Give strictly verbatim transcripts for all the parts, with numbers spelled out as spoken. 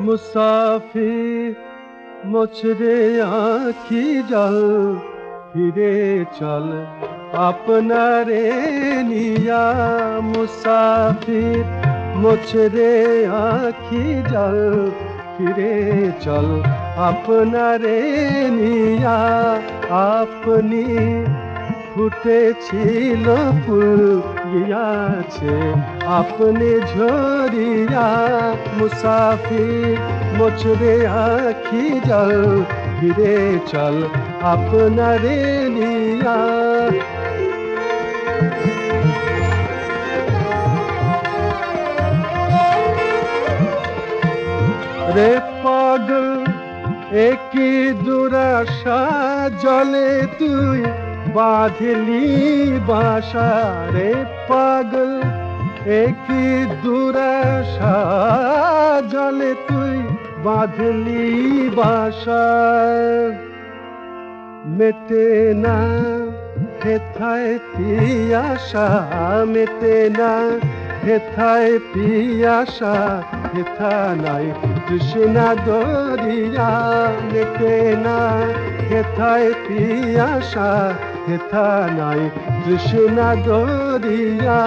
মুসাফির মোছরে আঁখি জল ফিরে চল আপনারে নিয়া মুসাফির মোছরে আঁখি জল ফিরে চল আপনারে নিয়া আপনি ফুটেছিল ফুল গিয়াছে আপনি ঝরিয়া মুসাফির মোছরে আঁখি জল ফিরে চল আপনারে নিয়া রে পাগল একই দুরাশা জলে তুই বাঁধলি বাসা রে পাগল একই দুরাশা জলে তুই বাঁধলি বাসা মেটে না হেথায় পিয়াসা মেটে না হেথায় পিয়াসা হেথা নাই তৃষ্ণা দরিয়া মেটে না হেথায় পিয়াসা হেথা নাই তৃষ্ণা দরিয়া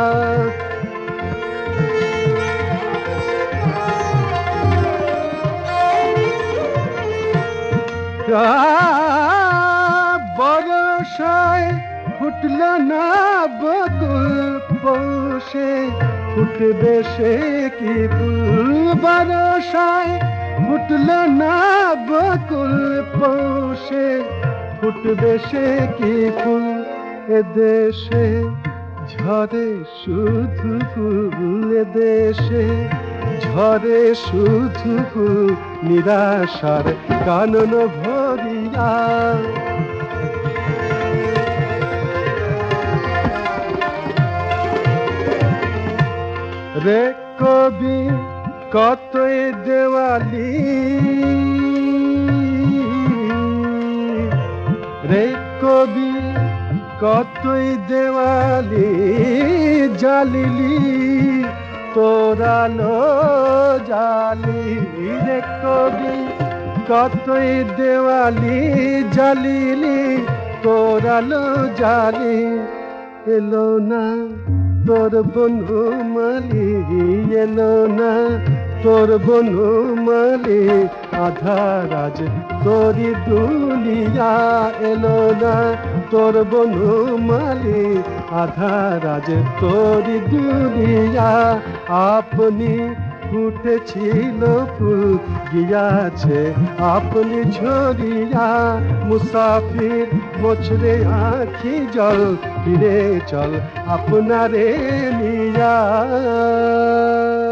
বরষায় ফুটল না বকুল পৌষে ফুটবে সে কি ফুল বরষায় ফুটল না বকুল পৌষে ফুটবে সে কি ফুল এদেশে ঝরে শুধু ফুল এদেশে ঝরে শুধু ফুল নিরাশার কানন ভরিয়া রে কবি কতই দেওয়ালি রে কবি কতই দেওয়ালি জালিলি তোরালো জালি রে কবি কতই দেওয়ালি জালিলি তোরালো জালি এলো না তোর বনু মালি এলো না তোর বনু মালি আধারাজ তোরি দুনিয়া এলো না তোর বনু মালি আধারাজ তোরি দুনিয়া আপনি ফুটেছিল ফুল গিয়াছে আপনি ঝরিয়া মুসাফির মোছরে আঁখি জল ফিরে চল আপনারে নিয়া